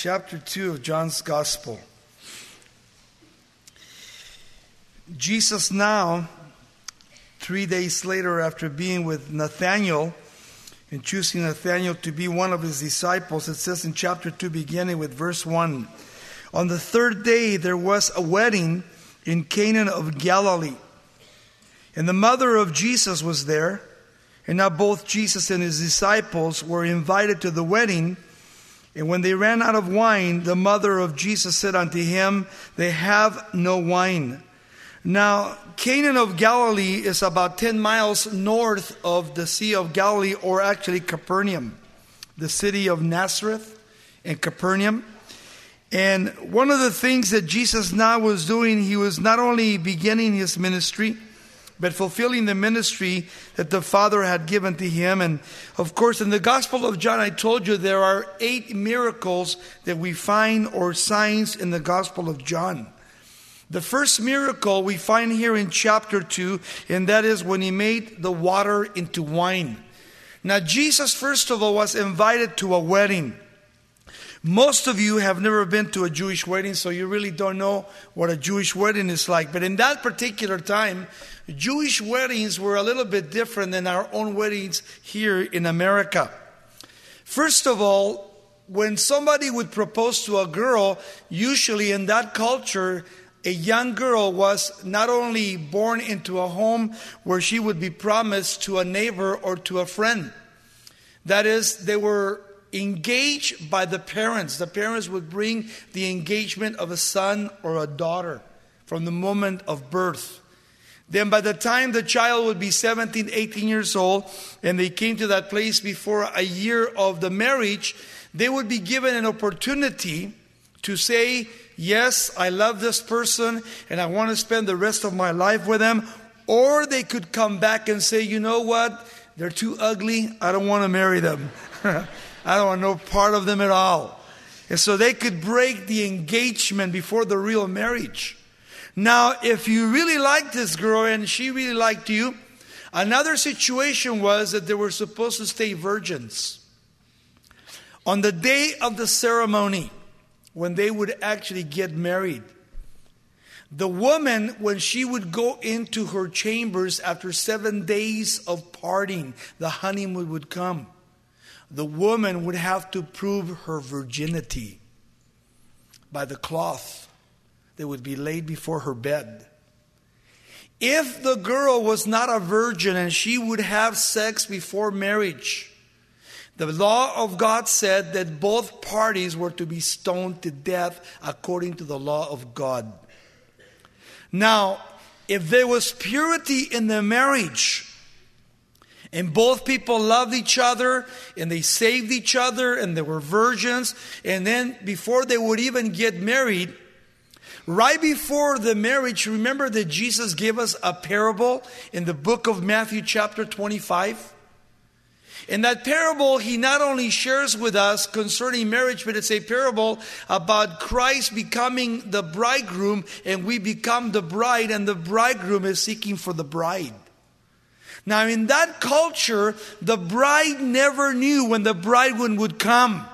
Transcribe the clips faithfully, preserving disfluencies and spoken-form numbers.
chapter two of John's Gospel. Jesus now, three days later after being with Nathanael and choosing Nathanael to be one of his disciples, it says in chapter two, beginning with verse one, on the third day there was a wedding in Cana of Galilee, and the mother of Jesus was there. And now both Jesus and his disciples were invited to the wedding. And when they ran out of wine, the mother of Jesus said unto him, they have no wine. Now, Cana of Galilee is about ten miles north of the Sea of Galilee, or actually Capernaum, the city of Nazareth and Capernaum. And one of the things that Jesus now was doing, he was not only beginning his ministry, but fulfilling the ministry that the Father had given to him. And of course, in the Gospel of John, I told you there are eight miracles that we find, or signs, in the Gospel of John. The first miracle we find here in chapter two, and that is when he made the water into wine. Now, Jesus, first of all, was invited to a wedding. Most of you have never been to a Jewish wedding, so you really don't know what a Jewish wedding is like. But in that particular time, Jewish weddings were a little bit different than our own weddings here in America. First of all, when somebody would propose to a girl, usually in that culture, a young girl was not only born into a home where she would be promised to a neighbor or to a friend. That is, they were engaged by the parents. The parents would bring the engagement of a son or a daughter from the moment of birth. Then by the time the child would be seventeen, eighteen years old, and they came to that place before a year of the marriage, they would be given an opportunity to say, yes, I love this person and I want to spend the rest of my life with them. Or they could come back and say, you know what? They're too ugly. I don't want to marry them. I don't want no part of them at all. And so they could break the engagement before the real marriage. Now, if you really liked this girl and she really liked you, another situation was that they were supposed to stay virgins. On the day of the ceremony, when they would actually get married, the woman, when she would go into her chambers after seven days of partying, the honeymoon would come. The woman would have to prove her virginity by the cloth that would be laid before her bed. If the girl was not a virgin and she would have sex before marriage, the law of God said that both parties were to be stoned to death according to the law of God. Now, if there was purity in the marriage, and both people loved each other, and they saved each other, and they were virgins, and then before they would even get married, right before the marriage, remember that Jesus gave us a parable in the book of Matthew chapter twenty-five? In that parable, he not only shares with us concerning marriage, but it's a parable about Christ becoming the bridegroom, and we become the bride, and the bridegroom is seeking for the bride. Now, in that culture, the bride never knew when the bridegroom would come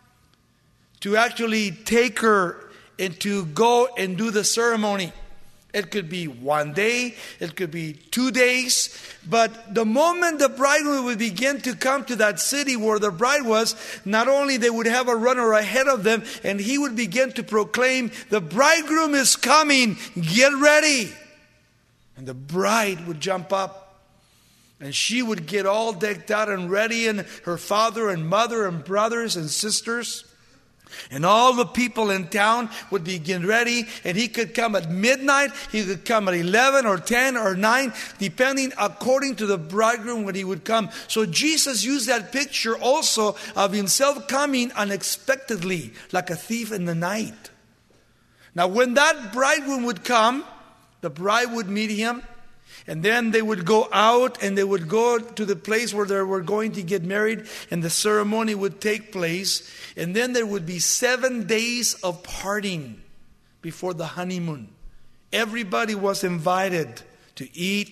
to actually take her and to go and do the ceremony. It could be one day, it could be two days. But the moment the bridegroom would begin to come to that city where the bride was, not only they would have a runner ahead of them, and he would begin to proclaim, the bridegroom is coming, get ready. And the bride would jump up. And she would get all decked out and ready, and her father and mother and brothers and sisters. And all the people in town would begin ready, and he could come at midnight, he could come at eleven or ten or nine, depending according to the bridegroom when he would come. So Jesus used that picture also of himself coming unexpectedly, like a thief in the night. Now when that bridegroom would come, the bride would meet him, and then they would go out and they would go to the place where they were going to get married, and the ceremony would take place. And then there would be seven days of partying before the honeymoon. Everybody was invited to eat,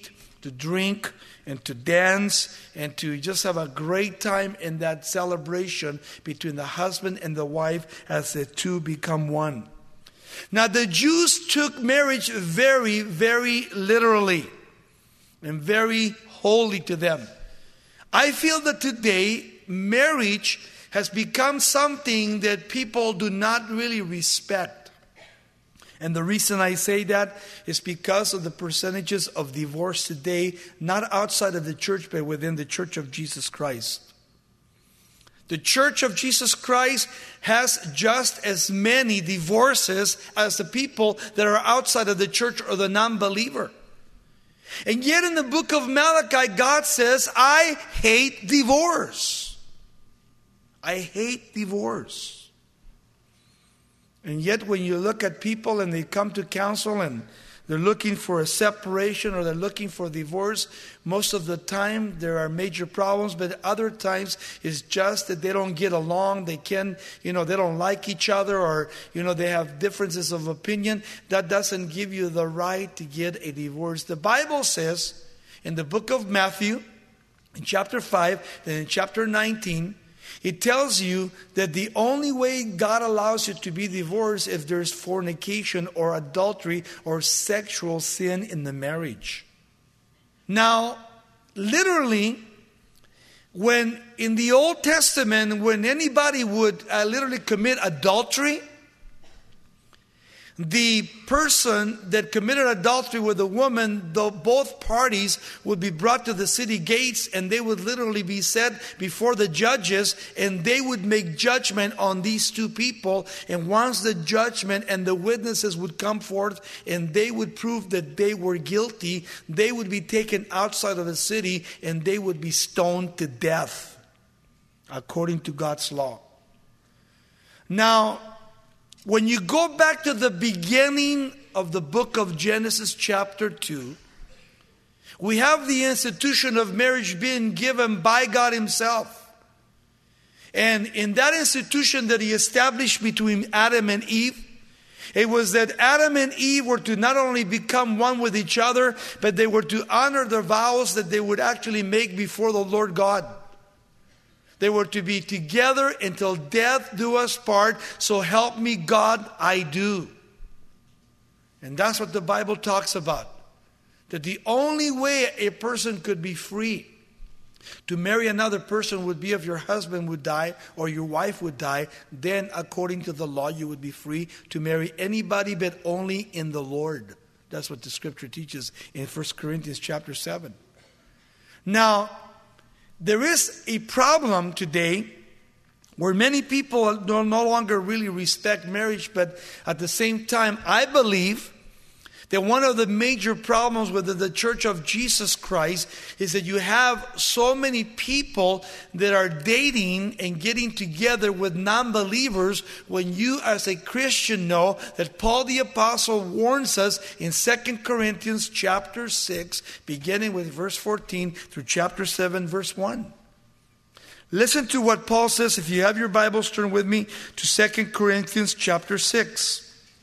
to drink and to dance and to just have a great time in that celebration between the husband and the wife as the two become one. Now, the Jews took marriage very, very literally and very holy to them. I feel that today marriage has become something that people do not really respect. And the reason I say that is because of the percentages of divorce today, not outside of the church, but within the Church of Jesus Christ. The Church of Jesus Christ has just as many divorces as the people that are outside of the church or the non-believer. And yet in the book of Malachi, God says, I hate divorce. I hate divorce. And yet when you look at people and they come to counsel and they're looking for a separation or they're looking for divorce, most of the time there are major problems, but other times it's just that they don't get along. They can, you know, they don't like each other, or, you know, they have differences of opinion. That doesn't give you the right to get a divorce. The Bible says in the book of Matthew, in chapter five, and in chapter nineteen, it tells you that the only way God allows you to be divorced if there's fornication or adultery or sexual sin in the marriage. Now, literally, when in the Old Testament, when anybody would uh, literally commit adultery, the person that committed adultery with a woman, though both parties would be brought to the city gates and they would literally be set before the judges, and they would make judgment on these two people. And once the judgment and the witnesses would come forth and they would prove that they were guilty, they would be taken outside of the city and they would be stoned to death according to God's law. Now, when you go back to the beginning of the book of Genesis chapter two, we have the institution of marriage being given by God Himself. And in that institution that He established between Adam and Eve, it was that Adam and Eve were to not only become one with each other, but they were to honor their vows that they would actually make before the Lord God. They were to be together until death do us part. So help me God, I do. And that's what the Bible talks about. That the only way a person could be free to marry another person would be if your husband would die or your wife would die. Then according to the law you would be free to marry anybody, but only in the Lord. That's what the scripture teaches in First Corinthians chapter seven. Now, there is a problem today where many people no longer really respect marriage, but at the same time, I believe that one of the major problems with the Church of Jesus Christ is that you have so many people that are dating and getting together with non-believers, when you as a Christian know that Paul the Apostle warns us in Second Corinthians chapter six, beginning with verse fourteen through chapter seven, verse one. Listen to what Paul says. If you have your Bibles, turn with me to Second Corinthians chapter six.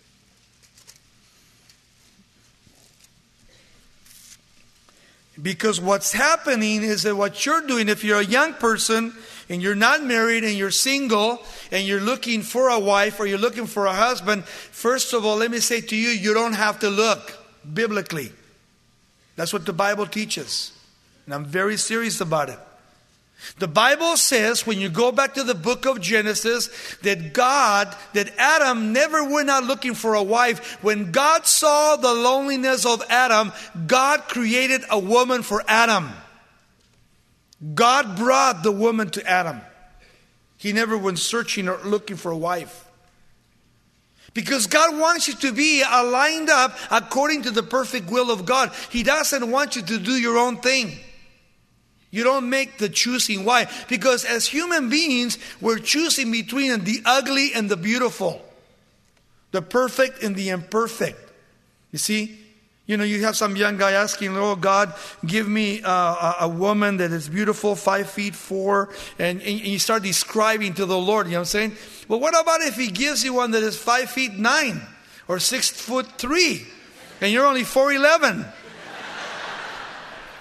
Because what's happening is that what you're doing, if you're a young person and you're not married and you're single and you're looking for a wife or you're looking for a husband, first of all, let me say to you, you don't have to look biblically. That's what the Bible teaches. And I'm very serious about it. The Bible says, when you go back to the book of Genesis, that God, that Adam never went out looking for a wife. When God saw the loneliness of Adam, God created a woman for Adam. God brought the woman to Adam. He never went searching or looking for a wife. Because God wants you to be aligned up according to the perfect will of God. He doesn't want you to do your own thing. You don't make the choosing. Why? Because as human beings, we're choosing between the ugly and the beautiful, the perfect and the imperfect. You see, you know, you have some young guy asking, "Oh God, give me uh, a, a woman that is beautiful, five feet four," and, and you start describing to the Lord. You know what I'm saying? Well, what about if He gives you one that is five feet nine or six foot three, and you're only four eleven?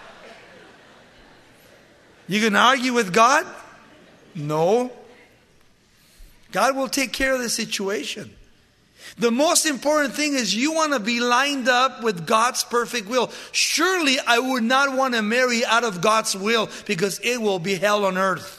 You can argue with God? No. God will take care of the situation. The most important thing is you want to be lined up with God's perfect will. Surely I would not want to marry out of God's will, because it will be hell on earth.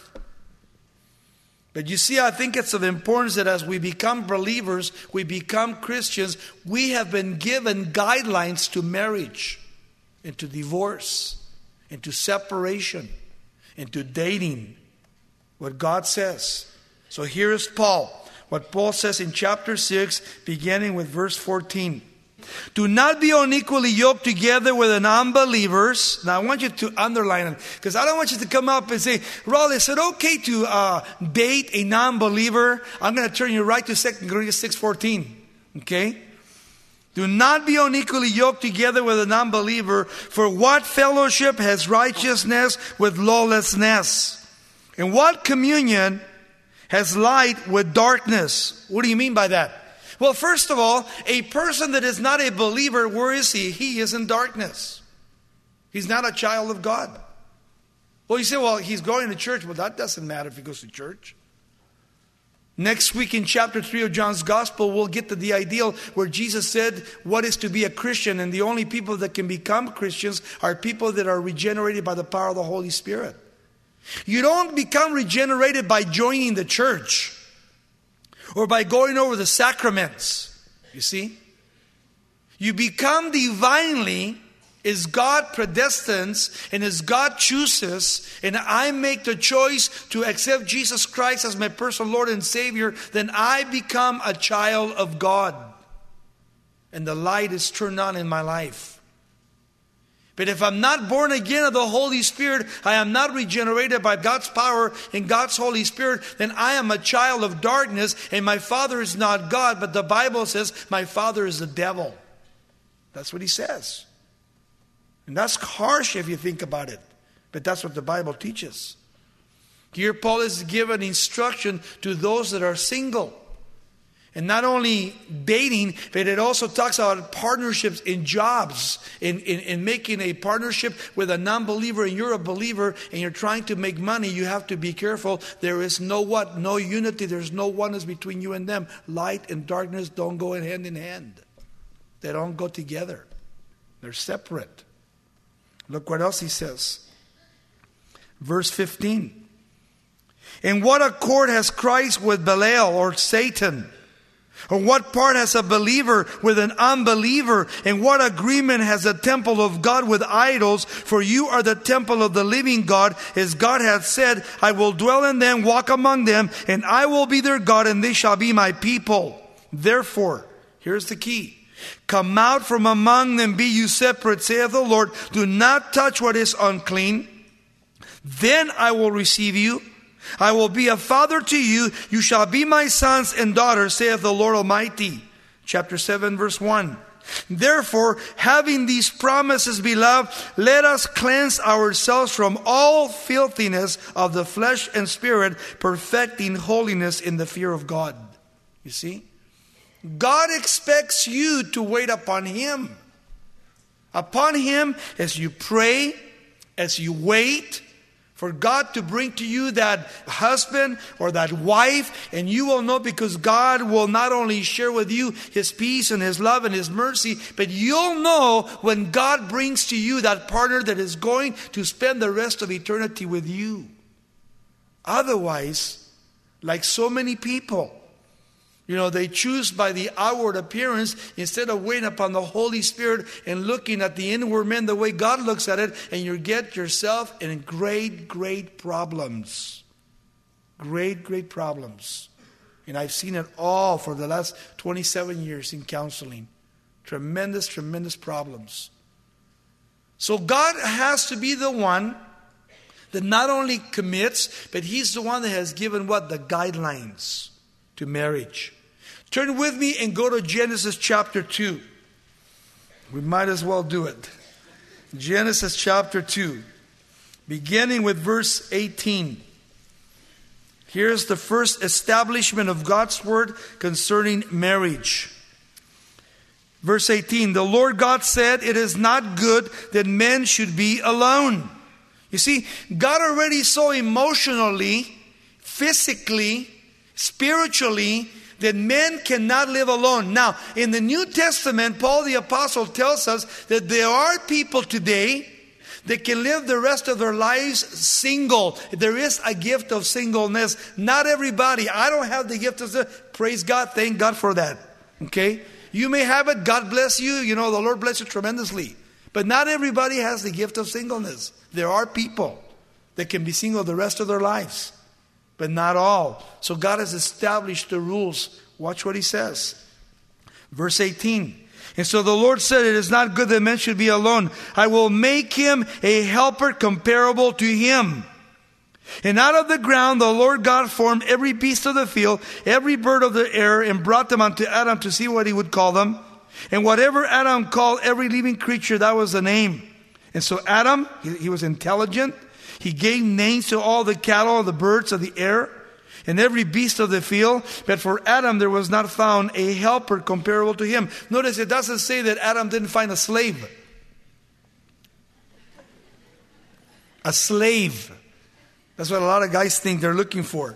But you see, I think it's of importance that as we become believers, we become Christians, we have been given guidelines to marriage, and to divorce, and to separation, and to dating. What God says. So here is Paul. What Paul says in chapter six, beginning with verse fourteen. Do not be unequally yoked together with an unbelievers. Now I want you to underline it, because I don't want you to come up and say, Raul, is it okay to uh, date a non-believer? I'm going to turn you right to Second Corinthians six fourteen. Okay? Do not be unequally yoked together with an unbeliever. For what fellowship has righteousness with lawlessness? And what communion has light with darkness? What do you mean by that? Well, first of all, a person that is not a believer, where is he? He is in darkness. He's not a child of God. Well, you say, well, he's going to church. Well, that doesn't matter if he goes to church. Next week in chapter three of John's Gospel, we'll get to the ideal where Jesus said what is to be a Christian. And the only people that can become Christians are people that are regenerated by the power of the Holy Spirit. You don't become regenerated by joining the church or by going over the sacraments. You see? You become divinely as God predestines and as God chooses, and I make the choice to accept Jesus Christ as my personal Lord and Savior, then I become a child of God. And the light is turned on in my life. But if I'm not born again of the Holy Spirit, I am not regenerated by God's power and God's Holy Spirit, then I am a child of darkness, and my father is not God, but the Bible says my father is the devil. That's what he says. And that's harsh if you think about it, but that's what the Bible teaches. Here Paul is giving instruction to those that are single. And not only dating, but it also talks about partnerships in jobs, in, in, in making a partnership with a non-believer, and you're a believer and you're trying to make money. You have to be careful. There is no what? No unity. There's no oneness between you and them. Light and darkness don't go hand in hand. They don't go together. They're separate. Look what else he says. Verse fifteen. And what accord has Christ with Belial or Satan? Or what part has a believer with an unbeliever? And what agreement has the temple of God with idols? For you are the temple of the living God, as God hath said, I will dwell in them, walk among them, and I will be their God, and they shall be my people. Therefore, here's the key. Come out from among them, be you separate, saith the Lord. Do not touch what is unclean. Then I will receive you. I will be a father to you. You shall be my sons and daughters, saith the Lord Almighty. Chapter seven, verse one. Therefore, having these promises, beloved, let us cleanse ourselves from all filthiness of the flesh and spirit, perfecting holiness in the fear of God. You see? God expects you to wait upon Him. Upon Him as you pray, as you wait for God to bring to you that husband or that wife, and you will know, because God will not only share with you His peace and His love and His mercy, but you'll know when God brings to you that partner that is going to spend the rest of eternity with you. Otherwise, like so many people, you know, they choose by the outward appearance instead of waiting upon the Holy Spirit and looking at the inward man the way God looks at it, and you get yourself in great, great problems. Great, great problems. And I've seen it all for the last twenty-seven years in counseling. Tremendous, tremendous problems. So God has to be the one that not only commits, but He's the one that has given what? The guidelines to marriage. Turn with me and go to Genesis chapter two. We might as well do it. Genesis chapter two, beginning with verse eighteen. Here's the first establishment of God's word concerning marriage. Verse eighteen, the Lord God said, it is not good that men should be alone. You see, God already so emotionally, physically, spiritually, that men cannot live alone. Now, in the New Testament, Paul the Apostle tells us that there are people today that can live the rest of their lives single. There is a gift of singleness. Not everybody. I don't have the gift of, praise God, thank God for that. Okay? You may have it, God bless you, you know, the Lord bless you tremendously. But not everybody has the gift of singleness. There are people that can be single the rest of their lives, but not all. So God has established the rules. Watch what he says. Verse eighteen. And so the Lord said, it is not good that man should be alone. I will make him a helper comparable to him. And out of the ground the Lord God formed every beast of the field, every bird of the air, and brought them unto Adam to see what he would call them. And whatever Adam called every living creature, that was the name. And so Adam, he, he was intelligent. He gave names to all the cattle, the birds of the air, and every beast of the field. But for Adam there was not found a helper comparable to him. Notice it doesn't say that Adam didn't find a slave. A slave. That's what a lot of guys think they're looking for.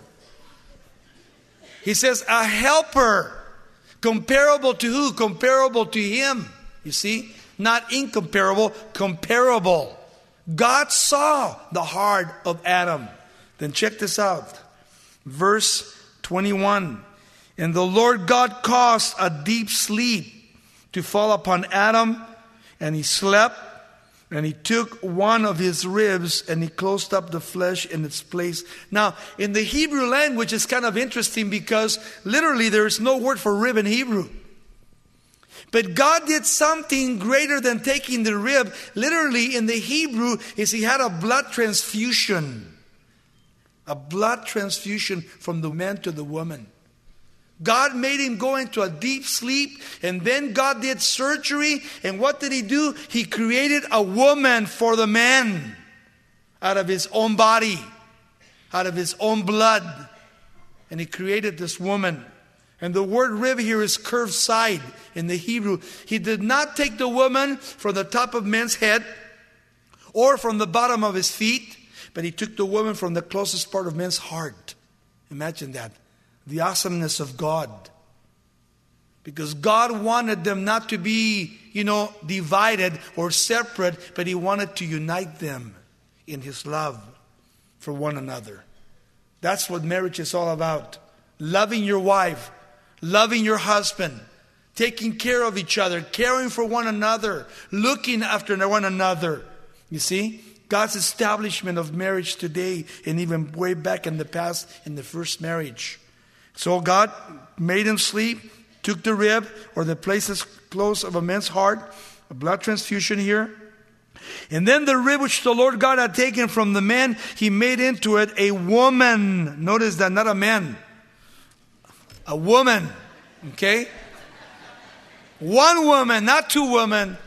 He says a helper. Comparable to who? Comparable to him. You see? Not incomparable, comparable. God saw the heart of Adam. Then check this out. Verse twenty-one. And the Lord God caused a deep sleep to fall upon Adam, and he slept, and he took one of his ribs, and he closed up the flesh in its place. Now, in the Hebrew language, it's kind of interesting because literally there is no word for rib in Hebrew. But God did something greater than taking the rib. Literally in the Hebrew is he had a blood transfusion. A blood transfusion from the man to the woman. God made him go into a deep sleep, and then God did surgery. And what did he do? He created a woman for the man out of his own body, out of his own blood. And he created this woman. And the word rib here is curved side in the Hebrew. He did not take the woman from the top of man's head or from the bottom of his feet, but he took the woman from the closest part of man's heart. Imagine that. The awesomeness of God. Because God wanted them not to be, you know, divided or separate, but he wanted to unite them in his love for one another. That's what marriage is all about. Loving your wife, loving your husband, taking care of each other, caring for one another, looking after one another. You see, God's establishment of marriage today, and even way back in the past in the first marriage. So God made him sleep, took the rib or the places close of a man's heart, a blood transfusion here. And then the rib which the Lord God had taken from the man, he made into it a woman. Notice that, not a man. A woman. Okay? One woman, not two women.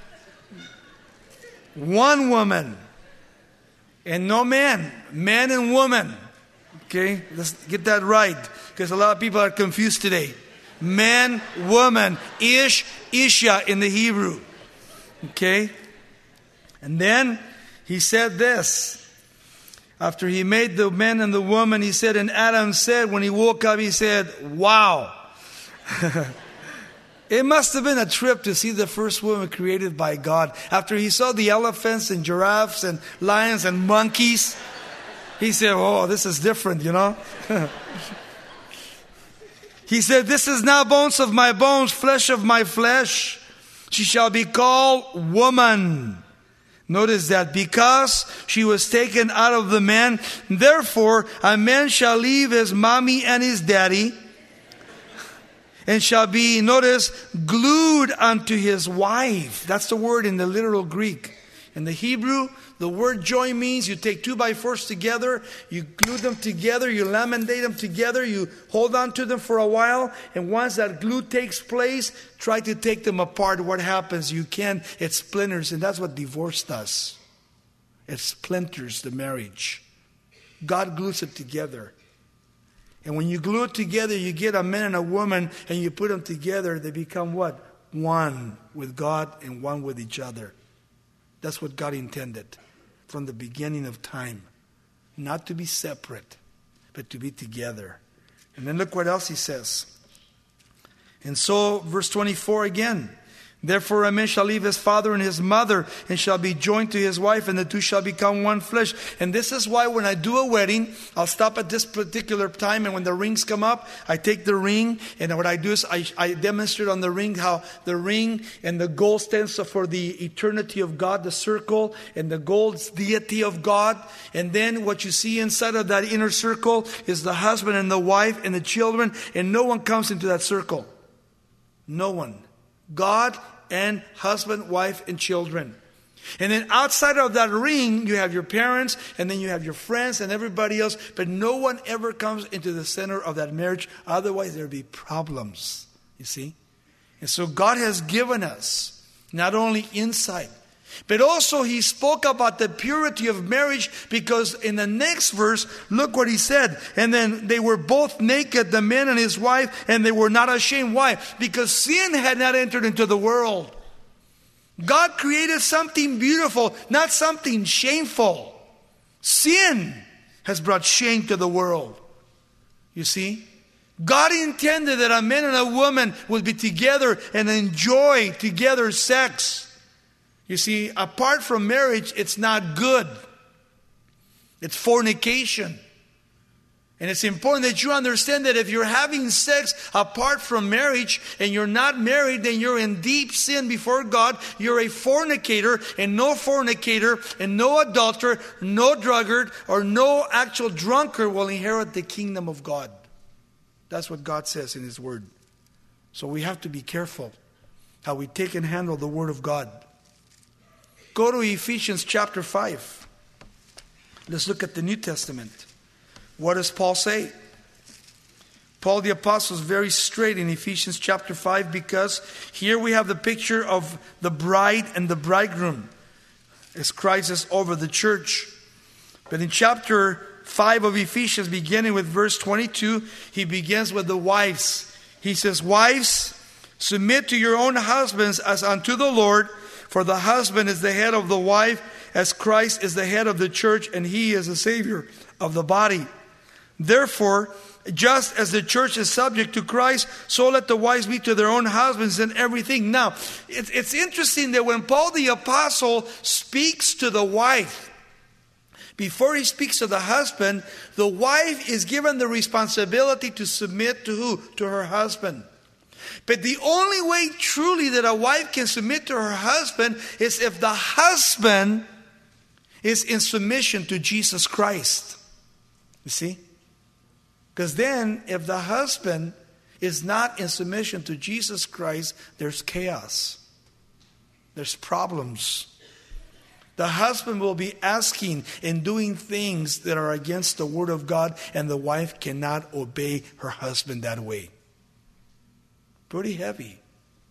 One woman. And no man. Man and woman. Okay? Let's get that right. Because a lot of people are confused today. Man, woman. Ish, Isha in the Hebrew. Okay? And then he said this. After he made the man and the woman, he said, and Adam said, when he woke up, he said, wow. It must have been a trip to see the first woman created by God. After he saw the elephants and giraffes and lions and monkeys, he said, oh, this is different, you know. He said, this is now bones of my bones, flesh of my flesh. She shall be called woman. Notice that, because she was taken out of the man, therefore a man shall leave his mommy and his daddy, and shall be, notice, glued unto his wife. That's the word in the literal Greek. In the Hebrew, the word join means you take two by fours together, you glue them together, you laminate them together, you hold on to them for a while, and once that glue takes place, try to take them apart. What happens? You can't. It splinters, and that's what divorce does. It splinters the marriage. God glues it together. And when you glue it together, you get a man and a woman, and you put them together, they become what? One with God and one with each other. That's what God intended. from the beginning of time. Not to be separate, but to be together. And then look what else he says. And so, verse twenty-four again. Therefore a man shall leave his father and his mother, and shall be joined to his wife, and the two shall become one flesh. And this is why when I do a wedding, I'll stop at this particular time, and when the rings come up, I take the ring, and what I do is I, I demonstrate on the ring how the ring and the gold stands for the eternity of God, the circle, and the gold's deity of God. And then what you see inside of that inner circle is the husband and the wife and the children, and no one comes into that circle. No one. God and husband, wife, and children. And then outside of that ring, you have your parents, and then you have your friends and everybody else. But no one ever comes into the center of that marriage. Otherwise, there will be problems. You see? And so God has given us not only insight, but also he spoke about the purity of marriage, because in the next verse, look what he said. And then they were both naked, the man and his wife, and they were not ashamed. Why? Because sin had not entered into the world. God created something beautiful, not something shameful. Sin has brought shame to the world. You see? God intended that a man and a woman would be together and enjoy together sex. You see, apart from marriage, it's not good. It's fornication. And it's important that you understand that if you're having sex apart from marriage and you're not married, then you're in deep sin before God. You're a fornicator, and no fornicator and no adulterer, no drunkard, or no actual drunkard will inherit the kingdom of God. That's what God says in His Word. So we have to be careful how we take and handle the Word of God. Go to Ephesians chapter five. Let's look at the New Testament. What does Paul say? Paul the Apostle is very straight in Ephesians chapter five, because here we have the picture of the bride and the bridegroom as Christ is over the church. But in chapter five of Ephesians, beginning with verse twenty-two, he begins with the wives. He says, "Wives, submit to your own husbands as unto the Lord. For the husband is the head of the wife, as Christ is the head of the church, and he is the Savior of the body. Therefore, just as the church is subject to Christ, so let the wives be to their own husbands in everything." Now, it's, it's interesting that when Paul the Apostle speaks to the wife, before he speaks to the husband, the wife is given the responsibility to submit to who? To her husband. But the only way truly that a wife can submit to her husband is if the husband is in submission to Jesus Christ. You see? Because then if the husband is not in submission to Jesus Christ, there's chaos. There's problems. The husband will be asking and doing things that are against the Word of God, and the wife cannot obey her husband that way. Pretty heavy.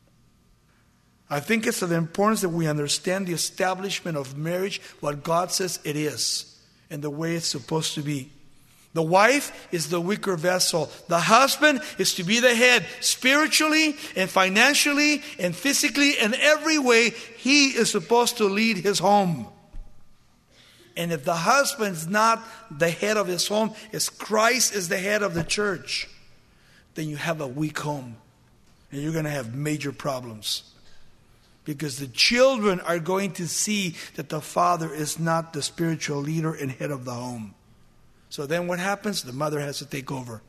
I think it's of the importance that we understand the establishment of marriage, what God says it is, and the way it's supposed to be. The wife is the weaker vessel. The husband is to be the head, spiritually and financially and physically, in every way. He is supposed to lead his home. And if the husband is not the head of his home, as Christ is the head of the church, then you have a weak home. And you're going to have major problems. Because the children are going to see that the father is not the spiritual leader and head of the home. So then what happens? The mother has to take over.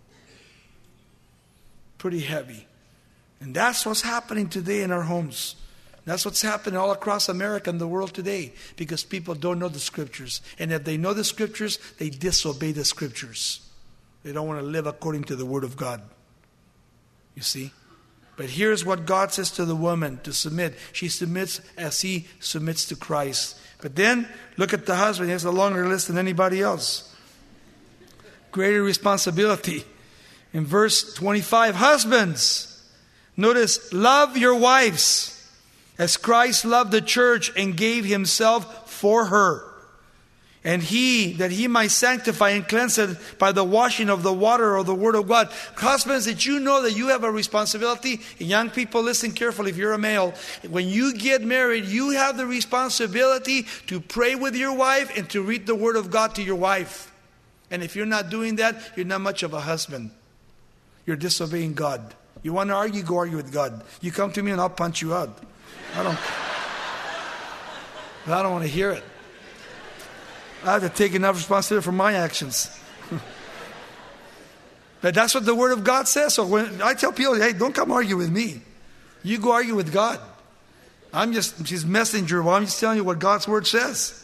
Pretty heavy. And that's what's happening today in our homes. That's what's happening all across America and the world today. Because people don't know the Scriptures. And if they know the Scriptures, they disobey the Scriptures. They don't want to live according to the Word of God. You see? But here's what God says to the woman to submit. She submits as he submits to Christ. But then, look at the husband. He has a longer list than anybody else. Greater responsibility. In verse twenty-five, husbands, notice, love your wives as Christ loved the church and gave himself for her. And he, that he might sanctify and cleanse it by the washing of the water or the word of God. Husbands, did you know that you have a responsibility? Young people, listen carefully if you're a male. When you get married, you have the responsibility to pray with your wife and to read the word of God to your wife. And if you're not doing that, you're not much of a husband. You're disobeying God. You want to argue, go argue with God. You come to me and I'll punch you out. I don't, I don't want to hear it. I have to take enough responsibility for my actions. But that's what the Word of God says. So when I tell people, hey, don't come argue with me. You go argue with God. I'm just His messenger. Well, I'm just telling you what God's Word says.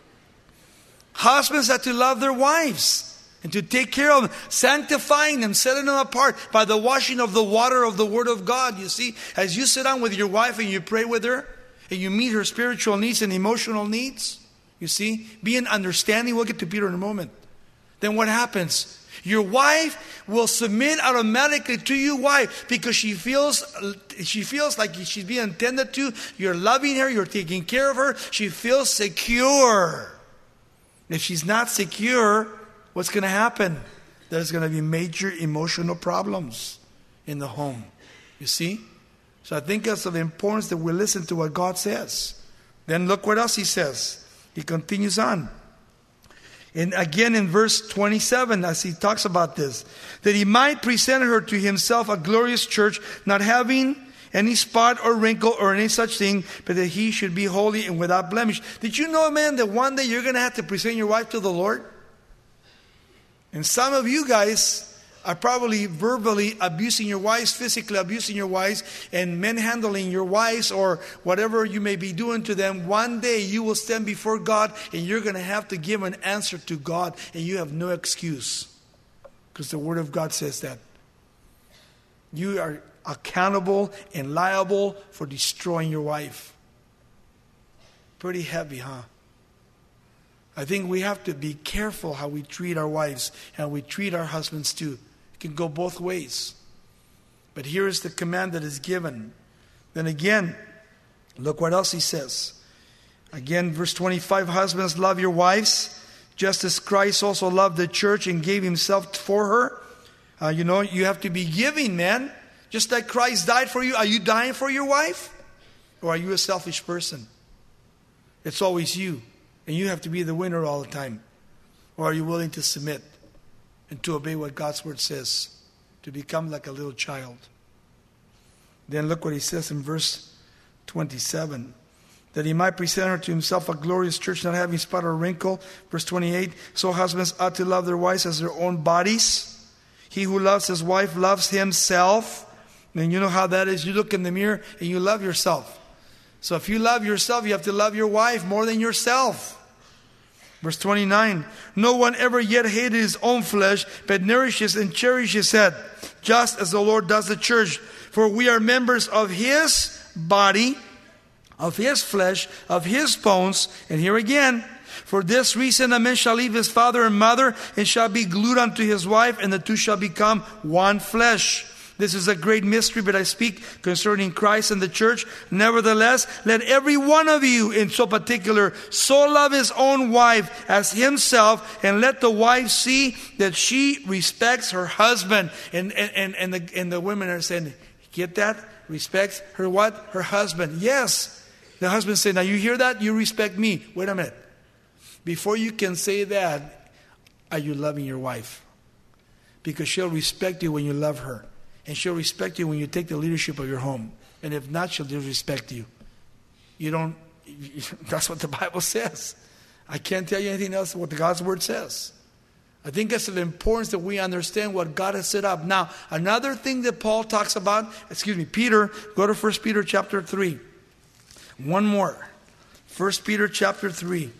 Husbands have to love their wives and to take care of them, sanctifying them, setting them apart by the washing of the water of the Word of God. You see, as you sit down with your wife and you pray with her and you meet her spiritual needs and emotional needs, you see, being understanding. We'll get to Peter in a moment. Then what happens? Your wife will submit automatically to you. Why? Because she feels she feels like she's being attended to. You're loving her. You're taking care of her. She feels secure. If she's not secure, what's going to happen? There's going to be major emotional problems in the home. You see? So I think it's of importance that we listen to what God says. Then look what else He says. He continues on. And again in verse twenty-seven, as he talks about this, that he might present her to himself a glorious church, not having any spot or wrinkle or any such thing, but that he should be holy and without blemish. Did you know, man, that one day you're going to have to present your wife to the Lord? And some of you guys are probably verbally abusing your wives, physically abusing your wives, and manhandling your wives or whatever you may be doing to them. One day you will stand before God and you're going to have to give an answer to God, and you have no excuse, because the Word of God says that. You are accountable and liable for destroying your wife. Pretty heavy, huh? I think we have to be careful how we treat our wives and we treat our husbands too. Can go both ways. But here is the command that is given. Then again, look what else he says. Again, verse twenty-five, husbands, love your wives, just as Christ also loved the church and gave himself for her. Uh, you know, you have to be giving, man. Just like Christ died for you. Are you dying for your wife? Or are you a selfish person? It's always you. And you have to be the winner all the time. Or are you willing to submit and to obey what God's Word says, to become like a little child? Then look what he says in verse twenty-seven. That he might present her to himself a glorious church, not having spot or wrinkle. Verse twenty-eight. So husbands ought to love their wives as their own bodies. He who loves his wife loves himself. And you know how that is. You look in the mirror and you love yourself. So if you love yourself, you have to love your wife more than yourself. Verse twenty-nine, no one ever yet hated his own flesh, but nourishes and cherishes it, just as the Lord does the church. For we are members of His body, of His flesh, of His bones. And here again, for this reason a man shall leave his father and mother, and shall be glued unto his wife, and the two shall become one flesh. This is a great mystery, but I speak concerning Christ and the church. Nevertheless, let every one of you in so particular so love his own wife as himself, and let the wife see that she respects her husband. And, and, and, and, the, and the women are saying, get that? Respects her what? Her husband. Yes. The husband said, now you hear that? You respect me. Wait a minute. Before you can say that, are you loving your wife? Because she'll respect you when you love her. And she'll respect you when you take the leadership of your home. And if not, she'll disrespect you. You don't, that's what the Bible says. I can't tell you anything else what the God's Word says. I think it's of importance that we understand what God has set up. Now, another thing that Paul talks about, excuse me, Peter, go to First Peter chapter three. One more. First Peter chapter three.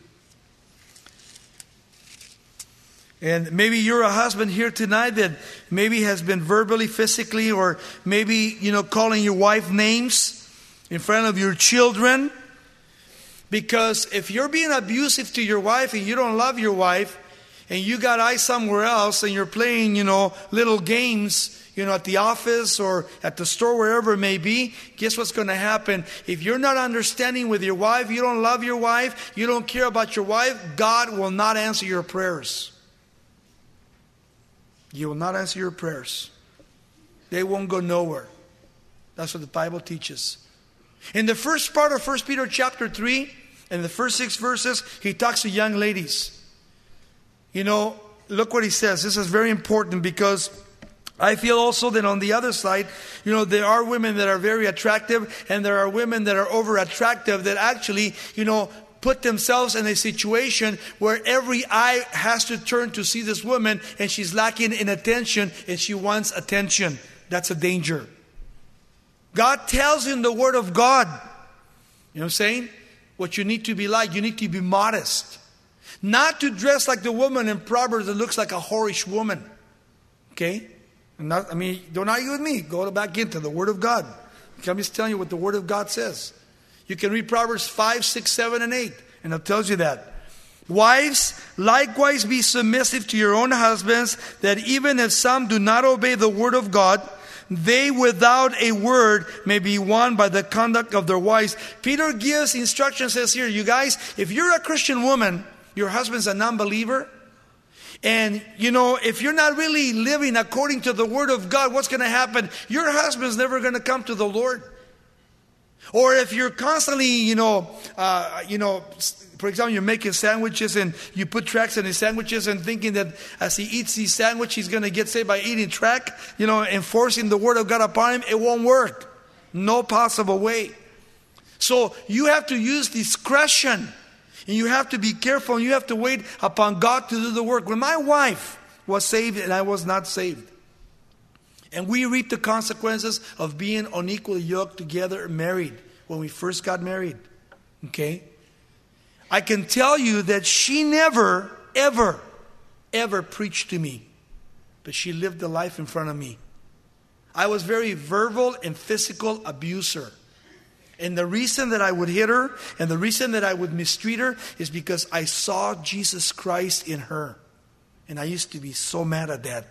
And maybe you're a husband here tonight that maybe has been verbally, physically, or maybe, you know, calling your wife names in front of your children. Because if you're being abusive to your wife and you don't love your wife, and you got eyes somewhere else and you're playing, you know, little games, you know, at the office or at the store, wherever it may be, guess what's going to happen? If you're not understanding with your wife, you don't love your wife, you don't care about your wife, God will not answer your prayers. You will not answer your prayers. They won't go nowhere. That's what the Bible teaches. In the first part of First Peter chapter three, in the first six verses, he talks to young ladies. You know, look what he says. This is very important because I feel also that on the other side, you know, there are women that are very attractive and there are women that are over attractive that actually, you know, put themselves in a situation where every eye has to turn to see this woman and she's lacking in attention and she wants attention. That's a danger. God tells in the Word of God, you know what I'm saying? What you need to be like. You need to be modest. Not to dress like the woman in Proverbs that looks like a whorish woman. Okay? Not, I mean, don't argue with me. Go back into the Word of God. I'm just telling you what the Word of God says. You can read Proverbs five, six, seven, and eight. And it tells you that. Wives, likewise be submissive to your own husbands, that even if some do not obey the Word of God, they without a word may be won by the conduct of their wives. Peter gives instructions, says here, you guys, if you're a Christian woman, your husband's a non-believer, and you know, if you're not really living according to the Word of God, what's going to happen? Your husband's never going to come to the Lord. Or if you're constantly, you know, uh, you know, for example, you're making sandwiches and you put tracks in his sandwiches and thinking that as he eats these sandwiches, he's going to get saved by eating track, you know, enforcing the Word of God upon him, it won't work. No possible way. So you have to use discretion. And you have to be careful and you have to wait upon God to do the work. When my wife was saved and I was not saved, and we reaped the consequences of being unequally yoked together, married, when we first got married. Okay? I can tell you that she never, ever, ever preached to me. But she lived the life in front of me. I was very verbal and physical abuser. And the reason that I would hit her and the reason that I would mistreat her is because I saw Jesus Christ in her. And I used to be so mad at that.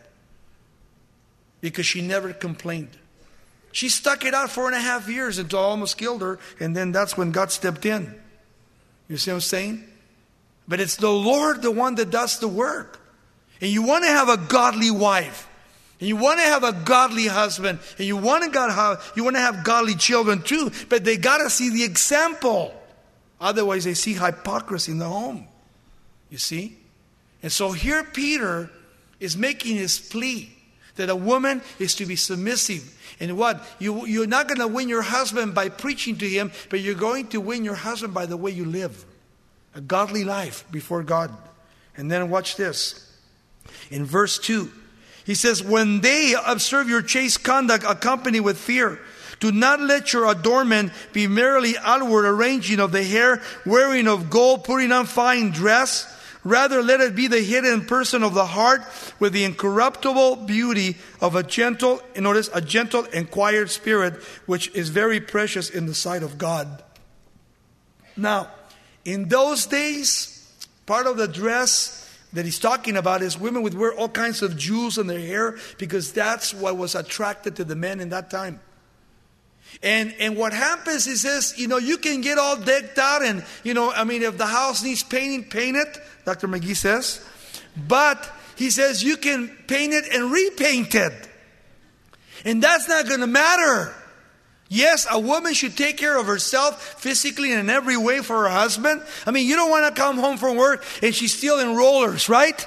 Because she never complained. She stuck it out four and a half years until I almost killed her. And then that's when God stepped in. You see what I'm saying? But it's the Lord, the one that does the work. And you want to have a godly wife. And you want to have a godly husband. And you want to have, you want to have godly children too. But they got to see the example. Otherwise they see hypocrisy in the home. You see? And so here Peter is making his plea. That a woman is to be submissive. And what? You, you're not going to win your husband by preaching to him, but you're going to win your husband by the way you live. A godly life before God. And then watch this. In verse two, he says, when they observe your chaste conduct accompanied with fear, do not let your adornment be merely outward arranging of the hair, wearing of gold, putting on fine dress. Rather, let it be the hidden person of the heart with the incorruptible beauty of a gentle, notice, a gentle and quiet spirit, which is very precious in the sight of God. Now, in those days, part of the dress that he's talking about is women would wear all kinds of jewels in their hair because that's what was attracted to the men in that time. And and what happens is this, you know, you can get all decked out and, you know, I mean, if the house needs painting, paint it, Doctor McGee says. But he says you can paint it and repaint it. And that's not going to matter. Yes, a woman should take care of herself physically and in every way for her husband. I mean, you don't want to come home from work and she's still in rollers, right?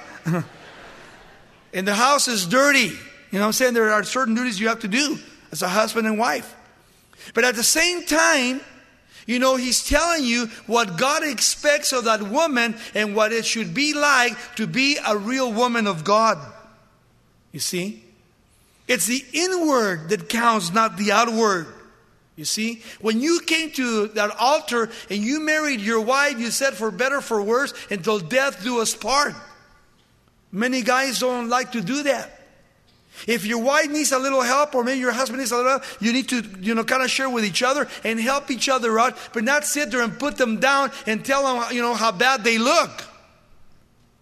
And the house is dirty. You know what I'm saying? There are certain duties you have to do as a husband and wife. But at the same time, you know, he's telling you what God expects of that woman and what it should be like to be a real woman of God. You see? It's the inward that counts, not the outward. You see? When you came to that altar and you married your wife, you said for better, for worse, until death do us part. Many guys don't like to do that. If your wife needs a little help, or maybe your husband needs a little help, you need to, you know, kind of share with each other and help each other out, but not sit there and put them down and tell them, you know, how bad they look.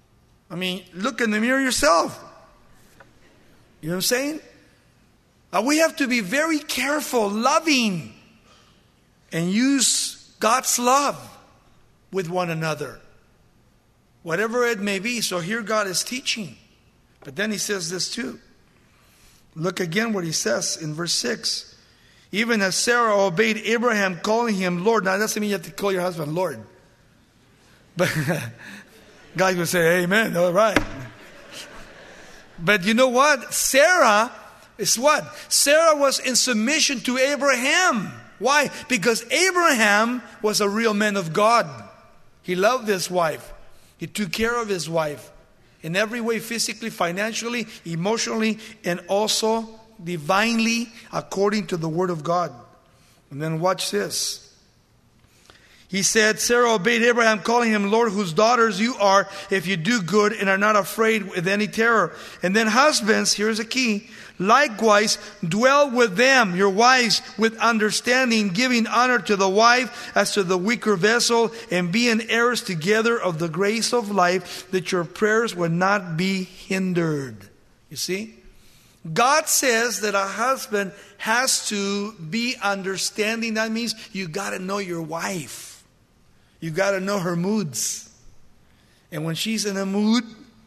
I mean, look in the mirror yourself. You know what I'm saying? Uh, we have to be very careful, loving, and use God's love with one another. Whatever it may be. So here God is teaching. But then he says this too. Look again what he says in verse six. Even as Sarah obeyed Abraham, calling him Lord. Now that doesn't mean you have to call your husband Lord. But guys will say, amen, all right. But you know what? Sarah is what? Sarah was in submission to Abraham. Why? Because Abraham was a real man of God. He loved his wife. He took care of his wife in every way, physically, financially, emotionally, and also divinely according to the word of God. And then watch this. He said, Sarah obeyed Abraham, calling him Lord, whose daughters you are, if you do good and are not afraid with any terror. And then husbands, here's a key, likewise dwell with them, your wives, with understanding, giving honor to the wife as to the weaker vessel, and being heirs together of the grace of life, that your prayers would not be hindered. You see? God says that a husband has to be understanding. That means you got to know your wife. You got to know her moods. And when she's in a mood,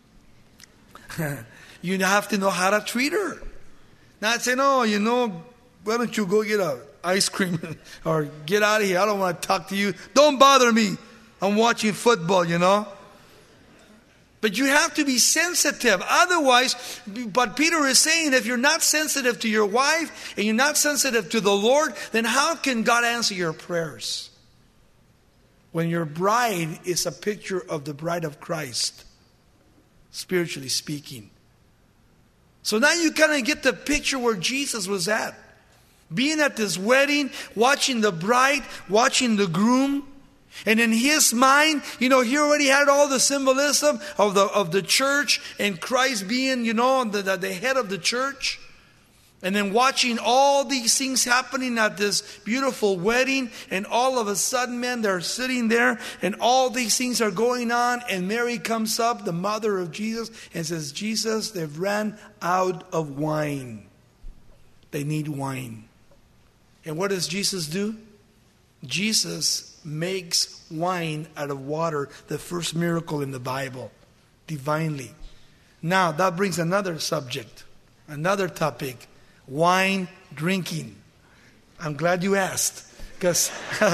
you have to know how to treat her. Not say, no, you know, why don't you go get a ice cream or get out of here. I don't want to talk to you. Don't bother me. I'm watching football, you know. But you have to be sensitive. Otherwise, but Peter is saying, if you're not sensitive to your wife and you're not sensitive to the Lord, then how can God answer your prayers? When your bride is a picture of the bride of Christ, spiritually speaking. So now you kind of get the picture where Jesus was at. Being at this wedding, watching the bride, watching the groom. And in his mind, you know, he already had all the symbolism of the of the church and Christ being, you know, the, the, the head of the church. And then watching all these things happening at this beautiful wedding. And all of a sudden, man, they're sitting there and all these things are going on. And Mary comes up, the mother of Jesus, and says, Jesus, they've ran out of wine. They need wine. And what does Jesus do? Jesus makes wine out of water, the first miracle in the Bible, divinely. Now, that brings another subject, another topic. Wine drinking. I'm glad you asked, because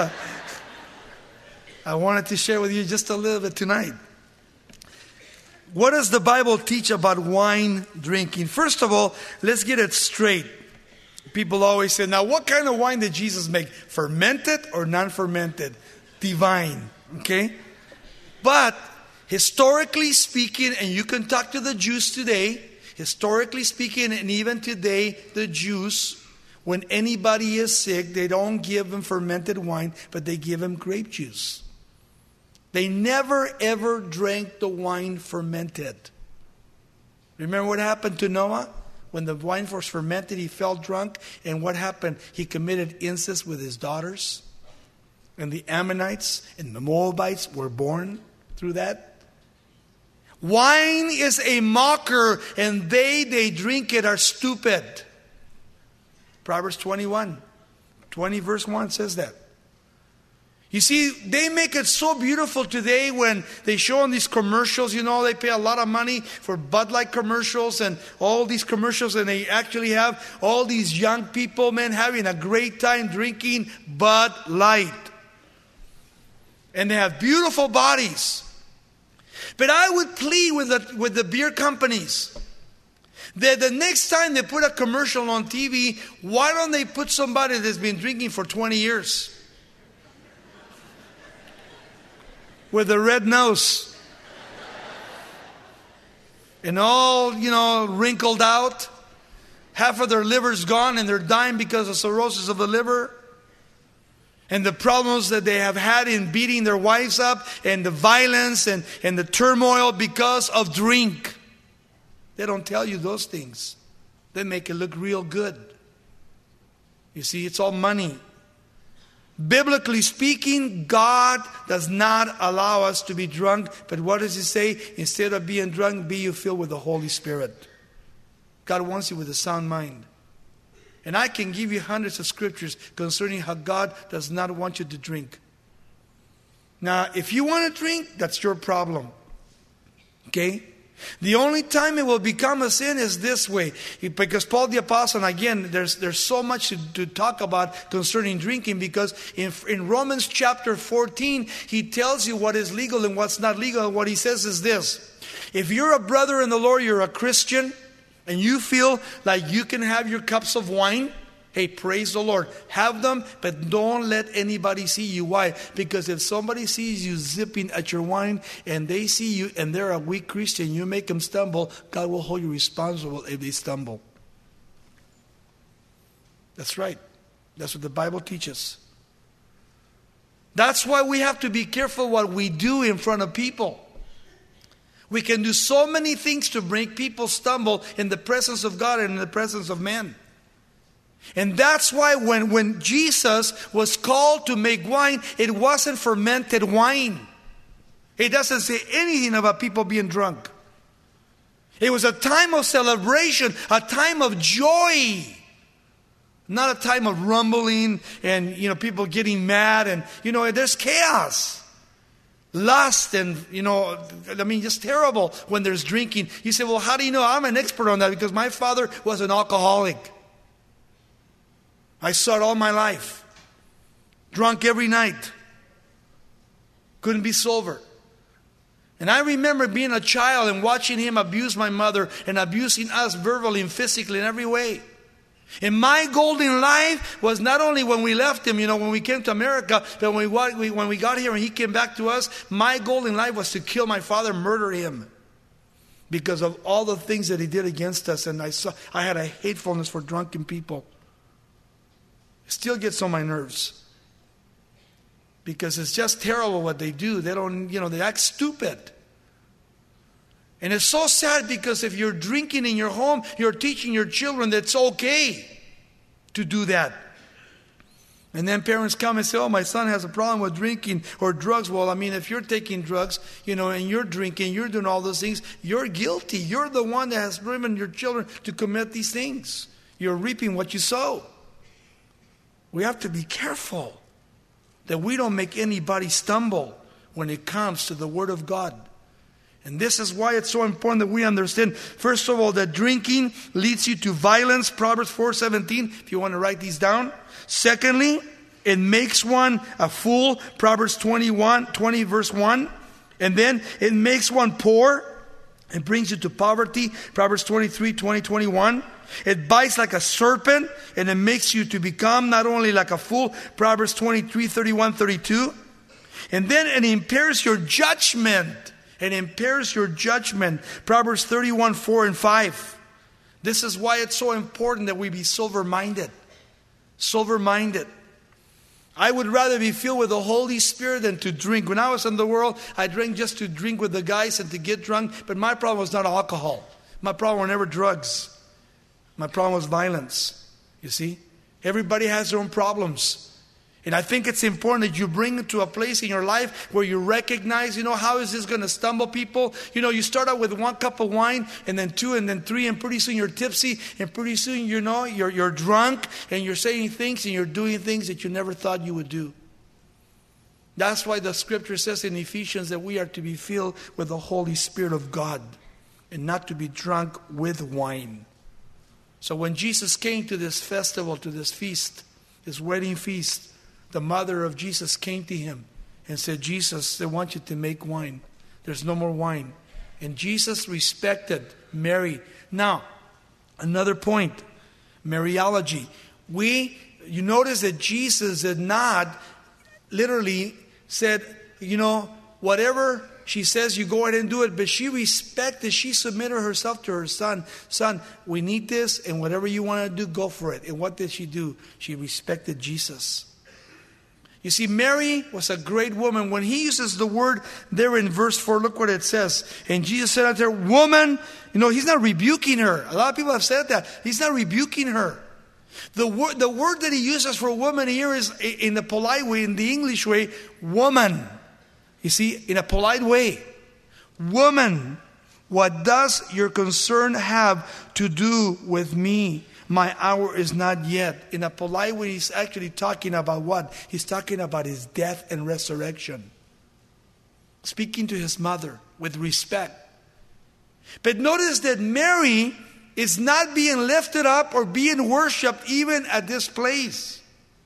I wanted to share with you just a little bit tonight. What does the Bible teach about wine drinking? First of all, let's get it straight. People always say, now what kind of wine did Jesus make? Fermented or non-fermented? Divine. Okay? But historically speaking, and you can talk to the Jews today, historically speaking, and even today, the Jews, when anybody is sick, they don't give them fermented wine, but they give them grape juice. They never ever drank the wine fermented. Remember what happened to Noah? When the wine was fermented, he fell drunk. And what happened? He committed incest with his daughters. And the Ammonites and the Moabites were born through that. Wine is a mocker, and they, they drink it are stupid. Proverbs twenty-one, twenty verse one says that. You see, they make it so beautiful today when they show on these commercials. You know, they pay a lot of money for Bud Light commercials and all these commercials, and they actually have all these young people, man, having a great time drinking Bud Light. And they have beautiful bodies. But I would plead with the, with the beer companies that the next time they put a commercial on T V, why don't they put somebody that's been drinking for twenty years? With a red nose. And all, you know, wrinkled out. Half of their liver's gone and they're dying because of cirrhosis of the liver. And the problems that they have had in beating their wives up, and the violence and, and the turmoil because of drink. They don't tell you those things. They make it look real good. You see, it's all money. Biblically speaking, God does not allow us to be drunk. But what does He say? Instead of being drunk, be you filled with the Holy Spirit. God wants you with a sound mind. And I can give you hundreds of scriptures concerning how God does not want you to drink. Now, if you want to drink, that's your problem. Okay? The only time it will become a sin is this way. Because Paul the Apostle, and again, there's, there's so much to, to talk about concerning drinking, because in, in Romans chapter fourteen, he tells you what is legal and what's not legal. And what he says is this: if you're a brother in the Lord, you're a Christian, and you feel like you can have your cups of wine, hey, praise the Lord. Have them, but don't let anybody see you. Why? Because if somebody sees you zipping at your wine and they see you and they're a weak Christian, you make them stumble, God will hold you responsible if they stumble. That's right. That's what the Bible teaches. That's why we have to be careful what we do in front of people. We can do so many things to make people stumble in the presence of God and in the presence of men. And that's why when, when Jesus was called to make wine, it wasn't fermented wine. It doesn't say anything about people being drunk. It was a time of celebration, a time of joy. Not a time of rumbling and, you know, people getting mad and, you know, there's chaos. Lust and, you know, I mean, just terrible when there's drinking. You say, well, how do you know? I'm an expert on that because my father was an alcoholic. I saw it all my life. Drunk every night. Couldn't be sober. And I remember being a child and watching him abuse my mother and abusing us verbally and physically in every way. And my golden life was not only when we left him, you know, when we came to America, but when we, when we got here and he came back to us, my golden life was to kill my father, murder him. Because of all the things that he did against us. And I saw, I had a hatefulness for drunken people. Still gets on my nerves. Because it's just terrible what they do. They don't, you know, they act stupid. And it's so sad because if you're drinking in your home, you're teaching your children that it's okay to do that. And then parents come and say, oh, my son has a problem with drinking or drugs. Well, I mean, if you're taking drugs, you know, and you're drinking, you're doing all those things, you're guilty. You're the one that has driven your children to commit these things. You're reaping what you sow. We have to be careful that we don't make anybody stumble when it comes to the Word of God. And this is why it's so important that we understand, first of all, that drinking leads you to violence, Proverbs four seventeen, if you want to write these down. Secondly, it makes one a fool, Proverbs twenty-one, twenty verse one. And then it makes one poor. It brings you to poverty, Proverbs twenty-three, twenty, twenty-one. It bites like a serpent, and it makes you to become not only like a fool, Proverbs twenty-three, thirty-one, thirty-two. And then it impairs your judgment. It impairs your judgment, Proverbs thirty-one, four and five. This is why it's so important that we be sober-minded. Sober-minded. I would rather be filled with the Holy Spirit than to drink. When I was in the world, I drank just to drink with the guys and to get drunk. But my problem was not alcohol. My problem were never drugs. My problem was violence. You see? Everybody has their own problems. And I think it's important that you bring it to a place in your life where you recognize, you know, how is this going to stumble people? You know, you start out with one cup of wine and then two and then three, and pretty soon you're tipsy, and pretty soon, you know, you're, you're drunk and you're saying things and you're doing things that you never thought you would do. That's why the scripture says in Ephesians that we are to be filled with the Holy Spirit of God and not to be drunk with wine. So when Jesus came to this festival, to this feast, this wedding feast, the mother of Jesus came to him and said, Jesus, they want you to make wine. There's no more wine. And Jesus respected Mary. Now, another point, Mariology. We, you notice that Jesus did not literally said, you know, whatever she says, you go ahead and do it. But she respected, she submitted herself to her son. Son, we need this, and whatever you want to do, go for it. And what did she do? She respected Jesus. You see, Mary was a great woman. When he uses the word there in verse four, look what it says. And Jesus said unto her, woman, you know, he's not rebuking her. A lot of people have said that. He's not rebuking her. The word, the word that he uses for woman here is, in the polite way, in the English way, woman. You see, in a polite way. Woman, what does your concern have to do with me? My hour is not yet. In a polite way, he's actually talking about what? He's talking about his death and resurrection. Speaking to his mother with respect. But notice that Mary is not being lifted up or being worshipped even at this place.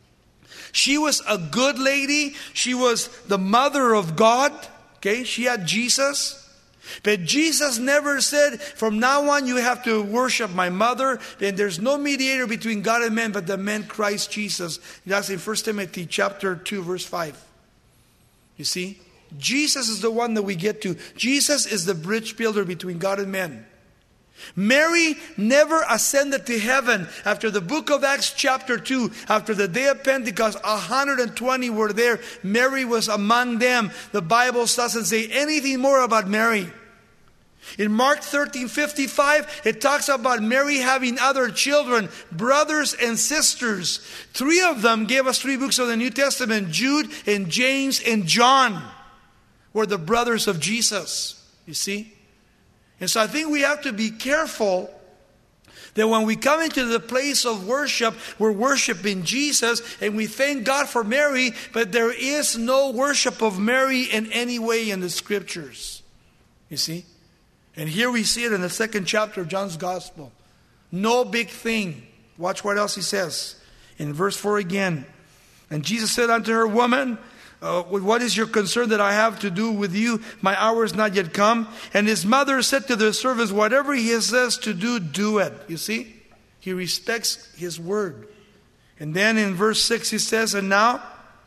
She was a good lady. She was the mother of God. Okay, she had Jesus. But Jesus never said, from now on you have to worship my mother. And there's no mediator between God and man but the man Christ Jesus. That's in First Timothy chapter two, verse five. You see? Jesus is the one that we get to. Jesus is the bridge builder between God and man. Mary never ascended to heaven. After the book of Acts chapter two, after the day of Pentecost, one hundred twenty were there. Mary was among them. The Bible doesn't say anything more about Mary. In Mark thirteen fifty-five, it talks about Mary having other children, brothers and sisters. Three of them gave us three books of the New Testament. Jude and James and John were the brothers of Jesus. You see? And so I think we have to be careful that when we come into the place of worship, we're worshiping Jesus and we thank God for Mary, but there is no worship of Mary in any way in the scriptures. You see? And here we see it in the second chapter of John's Gospel. No big thing. Watch what else he says. In verse four again. And Jesus said unto her, Woman, Uh, what is your concern that I have to do with you? My hour is not yet come. And his mother said to the servants, whatever he says to do, do it. You see? He respects his word. And then in verse six he says, and now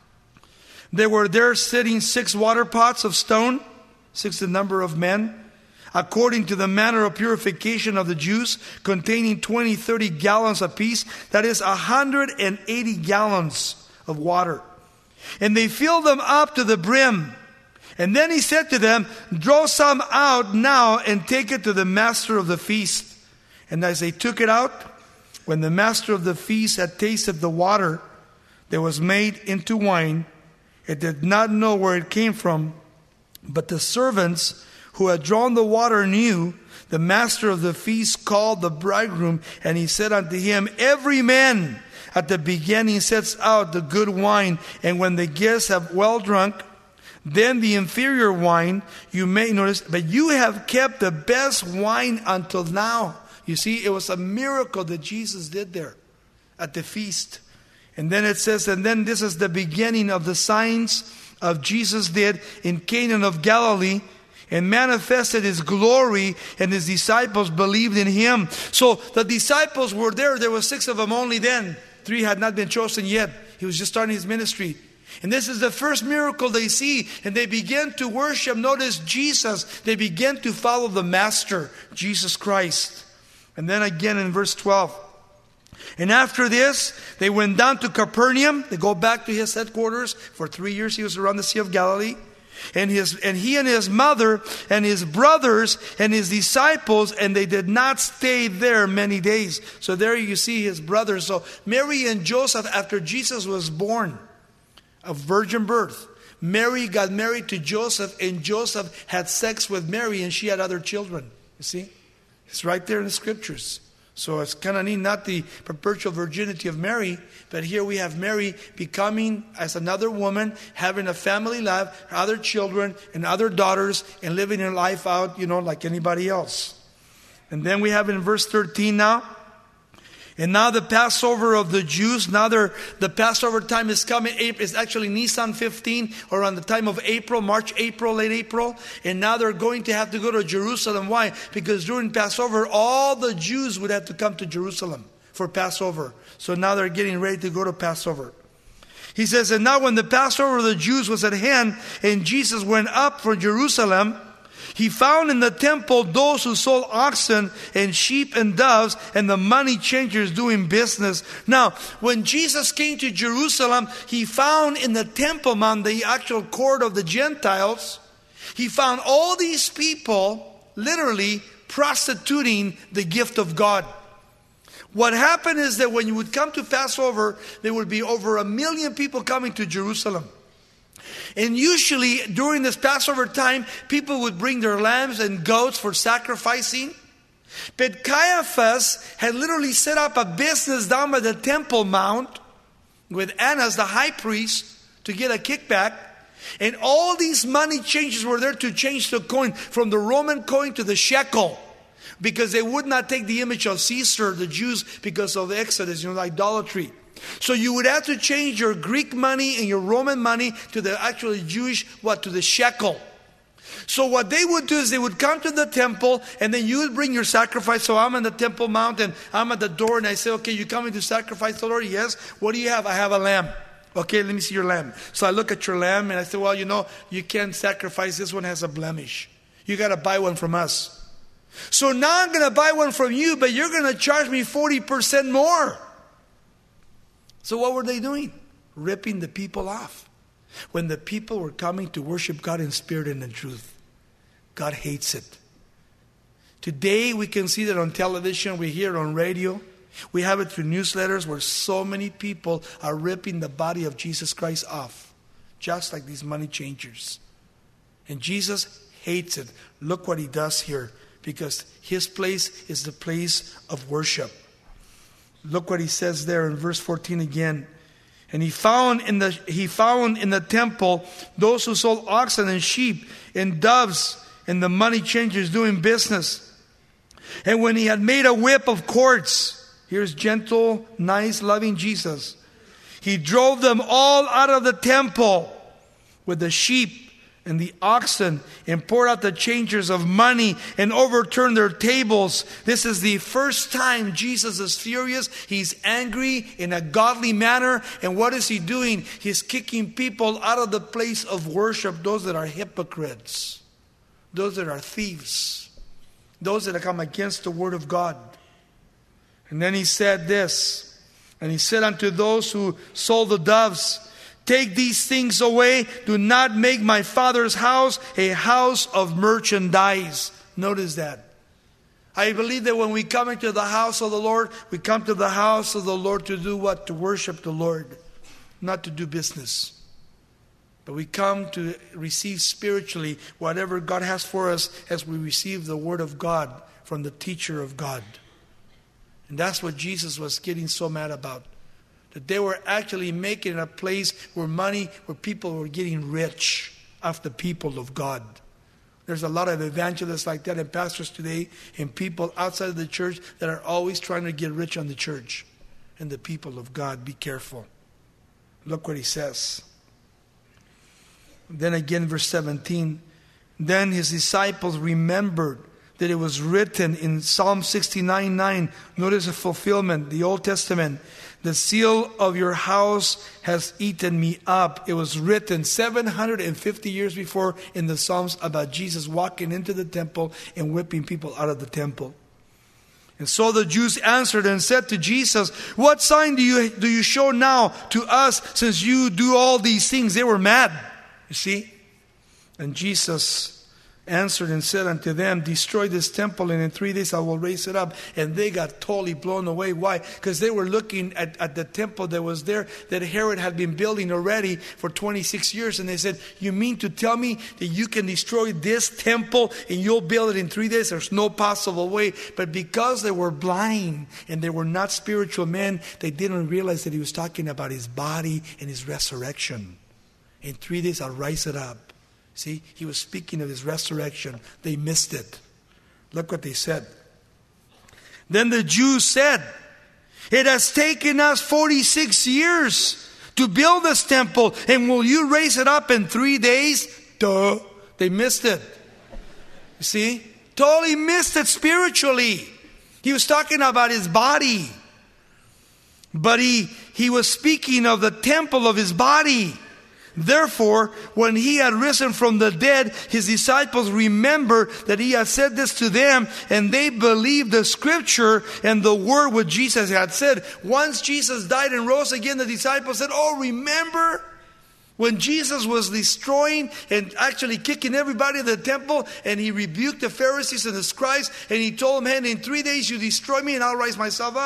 there were there sitting six water pots of stone, six the number of men, according to the manner of purification of the Jews, containing twenty, thirty gallons apiece. That is one hundred eighty gallons of water. And they filled them up to the brim. And then he said to them, draw some out now and take it to the master of the feast. And as they took it out, when the master of the feast had tasted the water that was made into wine, it did not know where it came from. But the servants who had drawn the water knew. The master of the feast called the bridegroom, and he said unto him, every man at the beginning sets out the good wine, and when the guests have well drunk, then the inferior wine you may notice, but you have kept the best wine until now. You see, it was a miracle that Jesus did there at the feast. And then it says, and then this is the beginning of the signs of Jesus did in Cana of Galilee, and manifested his glory, and his disciples believed in him. So the disciples were there. There were six of them only then. Three had not been chosen yet. He was just starting his ministry. And this is the first miracle they see. And they begin to worship. Notice Jesus. They begin to follow the Master, Jesus Christ. And then again in verse twelve. And after this, they went down to Capernaum. They go back to his headquarters. For three years he was around the Sea of Galilee. And his and he and his mother and his brothers and his disciples, and they did not stay there many days. So there you see his brothers. So Mary and Joseph, after Jesus was born of virgin birth, Mary got married to Joseph, and Joseph had sex with Mary, and she had other children. You see? It's right there in the scriptures. So it's kind of neat, not the perpetual virginity of Mary, but here we have Mary becoming as another woman, having a family life, other children and other daughters, and living her life out, you know, like anybody else. And then we have in verse thirteen now. And now the Passover of the Jews, now the Passover time is coming. It's actually Nisan fifteen, or around the time of April, March, April, late April. And now they're going to have to go to Jerusalem. Why? Because during Passover, all the Jews would have to come to Jerusalem for Passover. So now they're getting ready to go to Passover. He says, and now when the Passover of the Jews was at hand, and Jesus went up from Jerusalem, he found in the temple those who sold oxen and sheep and doves, and the money changers doing business. Now, when Jesus came to Jerusalem, he found in the Temple Mount, the actual court of the Gentiles, he found all these people literally prostituting the gift of God. What happened is that when you would come to Passover, there would be over a million people coming to Jerusalem. And usually during this Passover time, people would bring their lambs and goats for sacrificing. But Caiaphas had literally set up a business down by the Temple Mount with Annas, the high priest, to get a kickback. And all these money changes were there to change the coin from the Roman coin to the shekel, because they would not take the image of Caesar, the Jews, because of the Exodus, you know, idolatry. So you would have to change your Greek money and your Roman money to the actually Jewish, what, to the shekel. So what they would do is they would come to the temple, and then you would bring your sacrifice. So I'm on the Temple Mount, and I'm at the door, and I say, okay, you coming to sacrifice the Lord? Yes. What do you have? I have a lamb. Okay, let me see your lamb. So I look at your lamb, and I say, well, you know, you can't sacrifice. This one has a blemish. You got to buy one from us. So now I'm going to buy one from you, but you're going to charge me forty percent more. So what were they doing? Ripping the people off. When the people were coming to worship God in spirit and in truth. God hates it. Today we can see that on television, we hear it on radio. We have it through newsletters where so many people are ripping the body of Jesus Christ off. Just like these money changers. And Jesus hates it. Look what he does here. Because his place is the place of worship. Look what he says there in verse fourteen again. And he found in the he found in the temple those who sold oxen and sheep and doves and the money changers doing business. And when he had made a whip of cords, here's gentle, nice, loving Jesus. He drove them all out of the temple with the sheep and the oxen, and poured out the changers of money and overturned their tables. This is the first time Jesus is furious. He's angry in a godly manner. And what is he doing? He's kicking people out of the place of worship. Those that are hypocrites. Those that are thieves. Those that come against the word of God. And then he said this. And he said unto those who sold the doves, take these things away. Do not make my Father's house a house of merchandise. Notice that. I believe that when we come into the house of the Lord, we come to the house of the Lord to do what? To worship the Lord. Not to do business. But we come to receive spiritually whatever God has for us as we receive the Word of God from the teacher of God. And that's what Jesus was getting so mad about. That they were actually making a place where money, where people were getting rich off the people of God. There's a lot of evangelists like that and pastors today and people outside of the church that are always trying to get rich on the church and the people of God. Be careful. Look what he says. Then again, verse seventeen. Then his disciples remembered that it was written in Psalm sixty-nine nine. Notice the fulfillment, the Old Testament. The seal of your house has eaten me up. It was written seven hundred fifty years before in the Psalms about Jesus walking into the temple and whipping people out of the temple. And so the Jews answered and said to Jesus, what sign do you, do you show now to us since you do all these things? They were mad, you see. And Jesus answered and said unto them, destroy this temple, and in three days I will raise it up. And they got totally blown away. Why? Because they were looking at, at the temple that was there that Herod had been building already for twenty-six years. And they said, you mean to tell me that you can destroy this temple and you'll build it in three days? There's no possible way. But because they were blind and they were not spiritual men, they didn't realize that he was talking about his body and his resurrection. In three days I'll rise it up. See, he was speaking of his resurrection. They missed it. Look what they said. Then the Jews said, it has taken us forty-six years to build this temple, and will you raise it up in three days? Duh. They missed it. You see? Totally missed it spiritually. He was talking about his body. But he, he was speaking of the temple of his body. Therefore, when he had risen from the dead, his disciples remembered that he had said this to them, and they believed the scripture and the word which Jesus had said. Once Jesus died and rose again, the disciples said, oh, remember when Jesus was destroying and actually kicking everybody in the temple, and he rebuked the Pharisees and the scribes, and he told them, hey, in three days you destroy me and I'll rise myself up.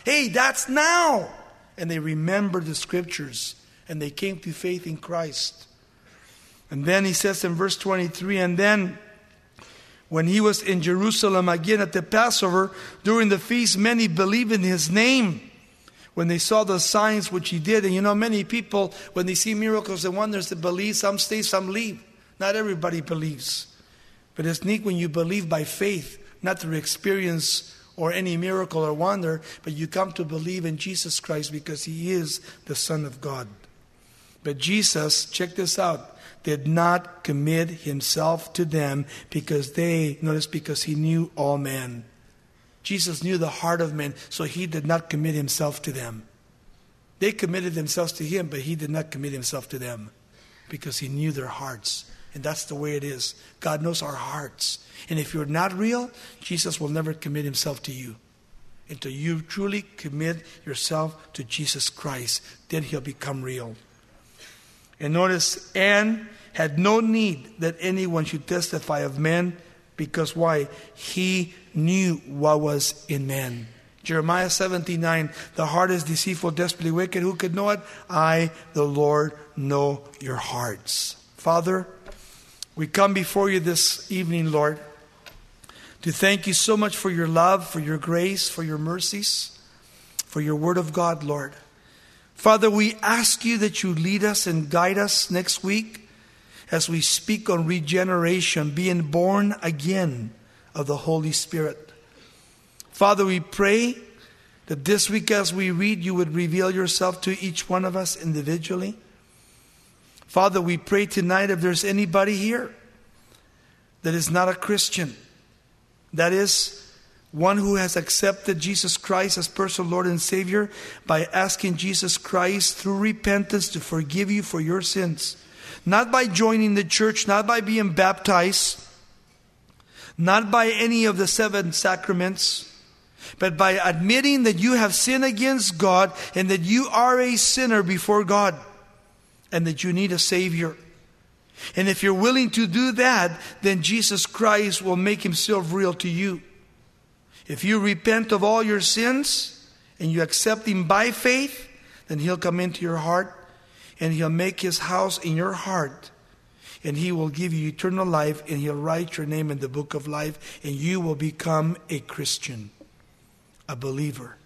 Hey, that's now. And they remembered the scriptures, and they came to faith in Christ. And then he says in verse twenty-three, and then when he was in Jerusalem again at the Passover, during the feast, many believed in his name when they saw the signs which he did. And you know, many people, when they see miracles and wonders, they believe. Some stay, some leave. Not everybody believes. But it's neat when you believe by faith, not through experience or any miracle or wonder, but you come to believe in Jesus Christ because he is the Son of God. But Jesus, check this out, did not commit himself to them because they, notice, because he knew all men. Jesus knew the heart of men, so he did not commit himself to them. They committed themselves to him, but he did not commit himself to them because he knew their hearts. And that's the way it is. God knows our hearts. And if you're not real, Jesus will never commit himself to you. Until you truly commit yourself to Jesus Christ, then he'll become real. And notice, Anne had no need that anyone should testify of men, because why? He knew what was in man. Jeremiah seventeen nine, the heart is deceitful, desperately wicked. Who could know it? I, the Lord, know your hearts. Father, we come before you this evening, Lord, to thank you so much for your love, for your grace, for your mercies, for your word of God, Lord. Father, we ask you that you lead us and guide us next week as we speak on regeneration, being born again of the Holy Spirit. Father, we pray that this week as we read, you would reveal yourself to each one of us individually. Father, we pray tonight if there's anybody here that is not a Christian, that is one who has accepted Jesus Christ as personal Lord and Savior by asking Jesus Christ through repentance to forgive you for your sins. Not by joining the church, not by being baptized, not by any of the seven sacraments, but by admitting that you have sinned against God and that you are a sinner before God and that you need a Savior. And if you're willing to do that, then Jesus Christ will make himself real to you. If you repent of all your sins and you accept him by faith, then he'll come into your heart and he'll make his house in your heart. And he will give you eternal life and he'll write your name in the book of life and you will become a Christian, a believer.